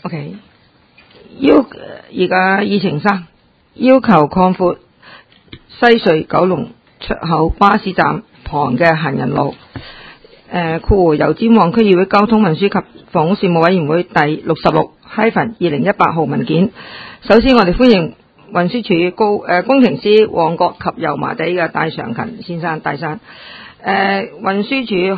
OK， 而家議程3要求擴闊西隧九龍出口巴士站旁嘅行人路。由尖旺區議會交通運輸及房屋事務委員會第 66/2018 號文件。首先我哋歡迎運輸署工程師旺角及油麻地嘅戴尚勤先生，戴生。運輸署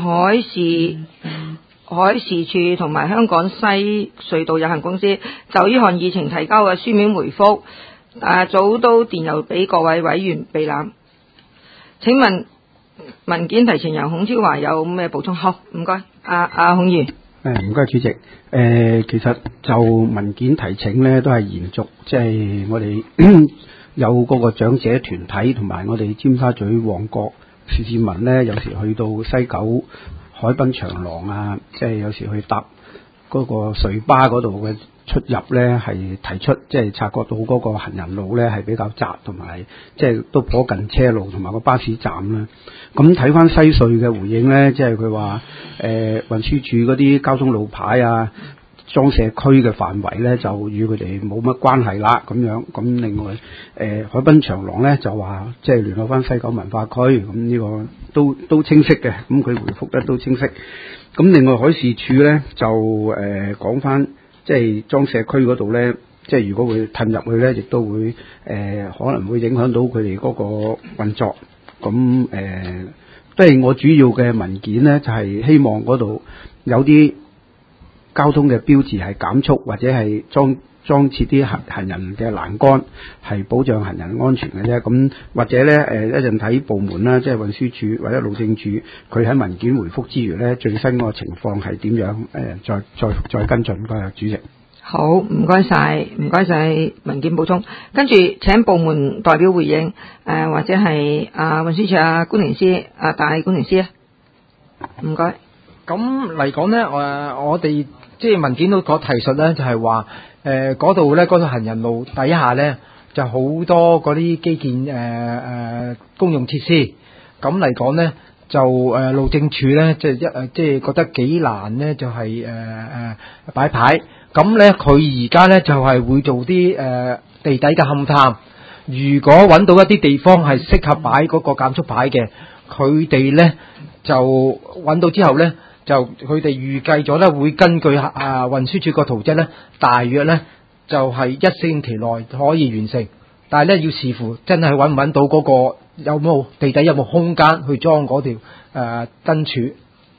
海事處同埋香港西隧道有限公司就呢項議程提交嘅書面回覆，早都電郵俾各位委員備覽。請問文件提呈人孔超華有咩補充？好，唔該，孔議員。 唔該主席。其實就文件提請呢都係延續，即係我哋有嗰個長者團體同埋我哋尖沙咀旺角市民呢，有時去到西九海濱長廊啊，即係有時去搭嗰個隧巴嗰度嘅出入呢，係提出即係察覺到嗰個行人路呢係比較窄，同埋即係都頗近車路同埋個巴士站啦。咁睇翻西隧嘅回應呢，即係佢話運輸署嗰啲交通路牌啊、裝卸區嘅範圍呢，就與佢哋冇乜關係啦咁樣。咁另外海濱長廊呢，就話即係聯絡翻西九文化區，咁呢個都清晰嘅。咁佢回覆得都清晰。咁另外海事處呢，就講翻即係裝卸區嗰度呢，即係如果會褪入去呢，亦都會可能會影響到佢哋嗰個運作。咁即係我主要嘅文件呢，就係希望嗰度有啲交通嘅標誌係減速，或者係裝設啲行人嘅欄杆，係保障行人安全嘅啫。咁或者呢，一陣睇部門啦，即係運輸署或者路政署，佢喺文件回覆之餘呢，最新嗰個情況係點樣？再跟進。多謝主席。 好，唔該晒文件補充。跟住請部門代表回應，或者係運輸署官寧司大官寧司啊，唔該。 咁嚟講呢，我哋即係文件都提述呢，就係話嗰度呢，嗰條行人路底下呢，就好多嗰啲基建公用設施。咁嚟講呢，就路政署呢，即係覺得幾難呢，就係擺牌。咁咧，佢而家咧就係會做啲地底嘅勘探。如果揾到一啲地方係適合擺嗰個減速牌嘅，佢哋咧就揾到之後咧，就佢哋預計咗咧會根據運輸署個圖則咧，大約咧就係1星期內可以完成。但係咧要視乎真係揾唔揾到嗰個有冇地底有冇空間去裝嗰條燈柱。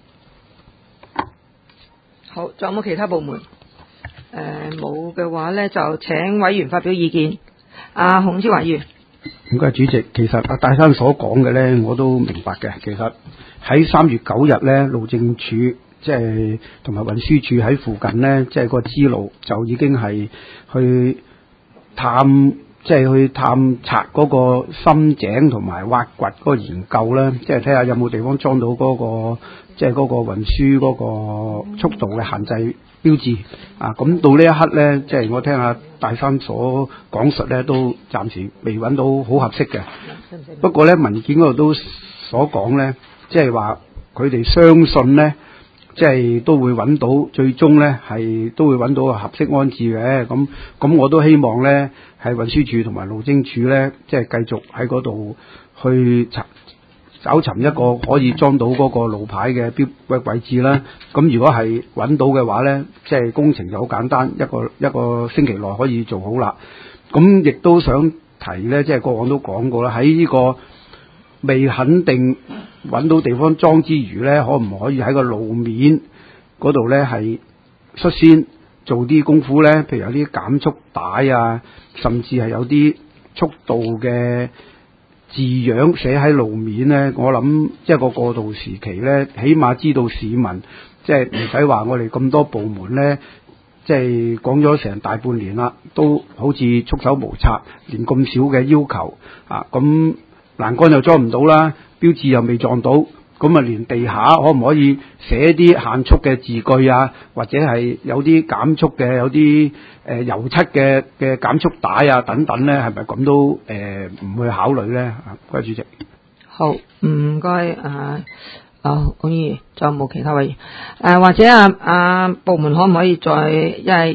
好，仲有冇其他部門？冇嘅話呢，就請委員發表意見。孔超華議員。 唔該主席，其實戴生所講嘅呢，我都明白嘅。其實喺3月9日呢，路政署即係同埋運輸署喺附近呢，即係個支路就已經係去探查嗰個深井同埋挖掘嗰個研究啦，即係睇下有冇地方裝到嗰個即係嗰個運輸嗰個速度嘅限制標誌啊。咁到呢一刻呢，即係我聽下大生所講述呢，都暫時未揾到好合適嘅。不過呢，文件嗰度都所講呢，即係話佢哋相信呢，即係都會揾到，最終呢係都會揾到合適安置嘅。咁我都希望呢，係運輸署同埋路政署呢，即係繼續喺嗰度去找尋一個可以裝到嗰個路牌嘅位置啦。咁如果係揾到嘅話呢，即係工程就好簡單，一個星期內可以做好啦。咁亦都想提呢，即係過往都講過啦，喺呢個未肯定揾到地方裝之餘呢，可唔可以喺個路面嗰度呢係率先做啲功夫呢？譬如有啲減速帶啊，甚至係有啲速度嘅字樣寫喺路面呢。我諗即係個過渡時期呢，起碼知道市民即係唔使話我哋咁多部門呢，即係講咗成大半年啦，都好似束手無策，連咁少嘅要求咁欄杆又裝唔到啦，標誌又未撞到，咁啊連地下可唔可以寫啲限速嘅字句啊，或者係有啲減速嘅，有啲油漆嘅減速帶啊等等咧，係咪咁都唔會考慮咧？唔該主席。 好，唔該孔議員，仲有冇其他委員？或者部門可唔可以再因為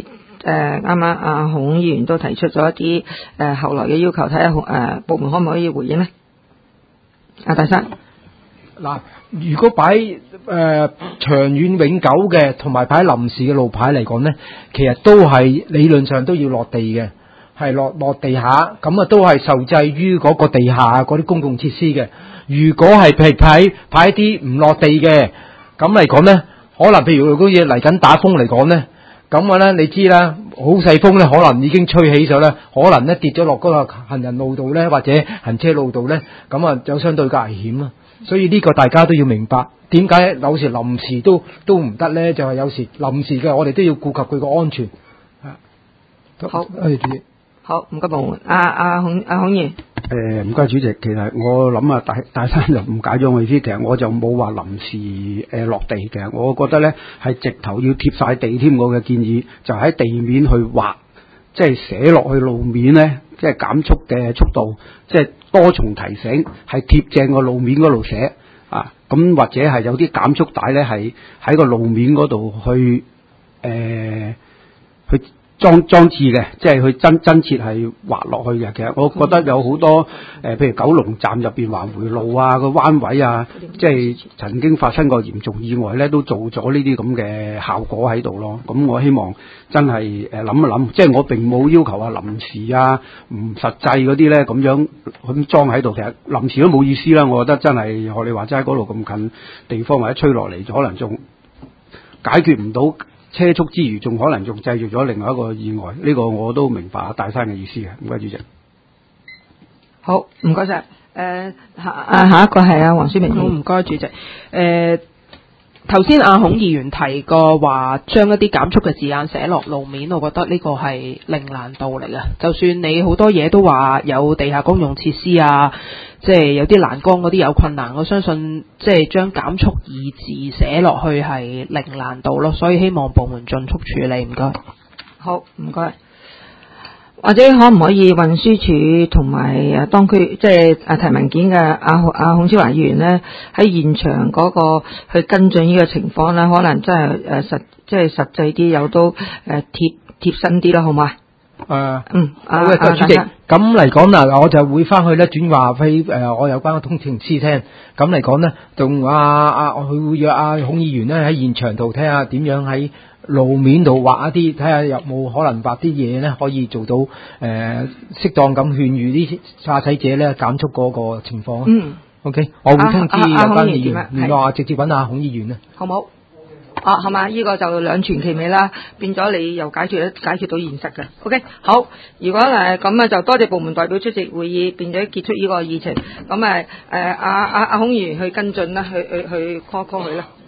啱啱阿孔議員都提出咗一啲後來嘅要求，睇下部門可唔可以回應呢？阿大生。 嗱，如果擺長遠永久嘅，同埋擺臨時嘅路牌嚟講呢，其實都係理論上都要落地嘅，係落地下，咁啊都係受制於嗰個地下嗰啲公共設施嘅。如果係譬如擺一啲唔落地嘅，咁嚟講呢，可能譬如嗰嘢嚟緊打風嚟講呢，咁啊呢你知啦，好細風呢，可能已經吹起咗啦，可能呢跌咗落嗰個行人路度呢，或者行車路度呢，咁啊有相對嘅危險啊。所以呢個大家都要明白，點解有時臨時都唔得呢？就係有時臨時嘅，我哋都要顧及佢個安全。 好， 主席。 好，唔該部門。阿孔議員。 唔該主席，其實我諗啊，大山就誤解咗我意思，其實我就冇話臨時落地嘅，我覺得咧係直頭要貼晒地添，我嘅建議就喺地面去畫，即係寫落去路面咧，即係減速嘅速度，即係多重提醒，係貼正個路面嗰度寫啊，咁或者係有啲減速帶咧係喺個路面嗰度去裝置嘅，即係去真切係畫落去嘅。其實我覺得有好多譬如九龍站入邊環回路啊，個彎位啊，即係曾經發生過嚴重意外咧，都做咗呢啲咁嘅效果喺度咯。咁我希望真係諗一諗，即係我並冇要求臨時啊、唔實際嗰啲咧咁樣咁裝喺度。其實臨時都冇意思啦。我覺得真係學你話齋嗰度咁近地方，或者吹落嚟，可能仲解決唔到車速之餘，仲可能仲製造咗另外一個意外，呢個我都明白大山嘅意思嘅。唔該主席。 好，唔該晒。下一個係阿黃書明。 好，唔該主席。頭先阿孔議員提過話將一啲減速嘅字眼寫落路面，我覺得呢個係零難度嚟嘅。就算你好多嘢都話有地下公用設施啊，即係有啲欄杆嗰啲有困難，我相信即係將減速二字寫落去係零難度咯，所以希望部門盡速處理，唔該。 好，唔該。或者可唔可以運輸署同埋當區即係提文件嘅阿孔超華議員咧，喺現場嗰個去跟進呢個情況咧，可能真係實際啲，有都貼身啲咯，好嘛？ 好嘅，主席。咁嚟講嗱，我就會翻去咧轉話俾我有關嘅通情師聽。咁嚟講咧，仲佢會約孔議員咧喺現場度睇下點樣喺路面度畫一啲，睇下有冇可能畫啲嘢咧，可以做到適當咁勸喻啲駕駛者咧減速嗰個情況。OK， 我會通知有關議員，聯絡直接揾阿孔議員啊。 好冇？好嘛？呢個就兩全其美啦，變咗你又解決到現實嘅。OK， 好。如果咁啊，就多謝部門代表出席會議，變咗結束呢個議程。咁阿孔議員去跟進啦，去 call 佢啦。